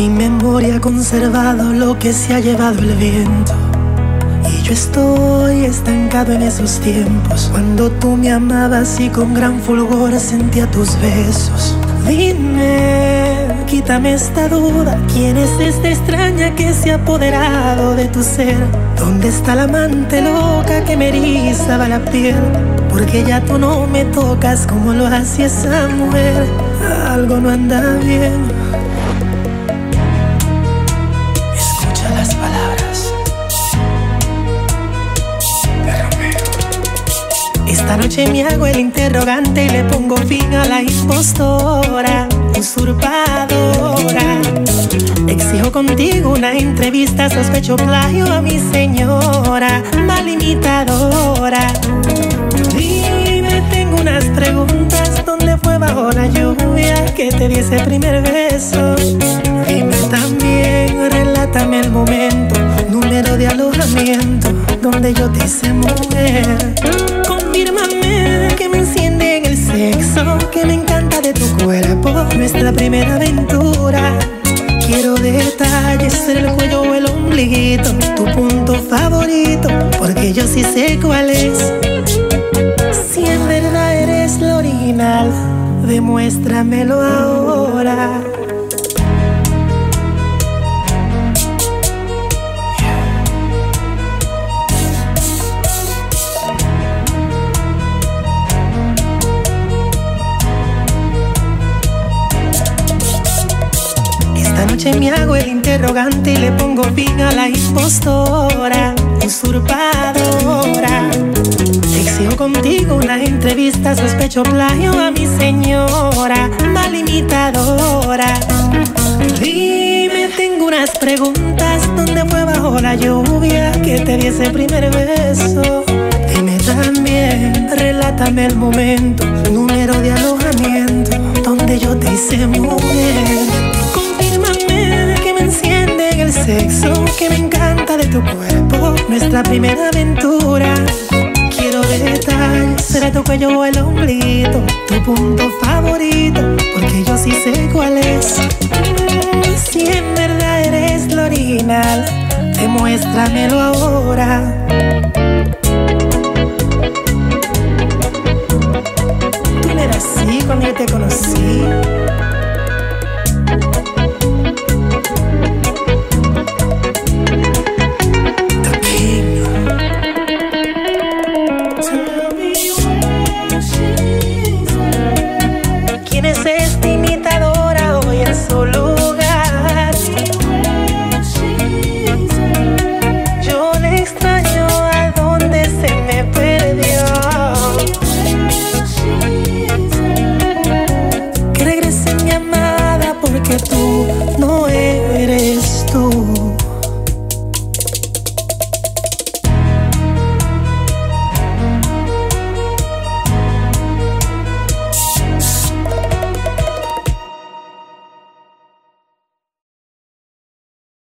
Mi memoria ha conservado lo que se ha llevado el viento. Y yo estoy estancado en esos tiempos, cuando tú me amabas y con gran fulgor sentía tus besos. Dime, quítame esta duda, ¿quién es esta extraña que se ha apoderado de tu ser? ¿Dónde está la amante loca que me erizaba la piel? Porque ya tú no me tocas como lo hacía esa mujer. Algo no anda bien. Escucha las palabras de Romeo. Esta noche me hago el interrogante y le pongo fin a la impostora, usurpadora. Exijo contigo una entrevista, sospecho plagio a mi señora, mal imitadora. Dime, tengo unas preguntas, ¿dónde fue bajo la lluvia que te di ese primer beso? Dime también, relátame el momento, número de alojamiento, donde yo te hice mujer. Confírmame que me enciende en el sexo, que me encanta de tu cuerpo, nuestra primera aventura. Quiero detalles, el cuello o el ombliguito, tu punto favorito, porque yo sí sé cuál es. Si en verdad eres lo original, demuéstramelo ahora. Esta noche me hago el interrogante y le pongo fin a la impostora, usurpadora. Exijo contigo una entrevista, sospecho plagio a mi señora, mal imitadora. Dime, tengo unas preguntas, ¿dónde fue bajo la lluvia que te di ese primer beso? Dime también, relátame el momento, número de alojamiento, donde yo te hice mujer. Que me enciende en el sexo, que me encanta de tu cuerpo, nuestra primera aventura. Quiero detalles, será tu cuello o el ombliguito, tu punto favorito, porque yo sí sé cuál es. Si en verdad eres lo original, demuéstramelo ahora.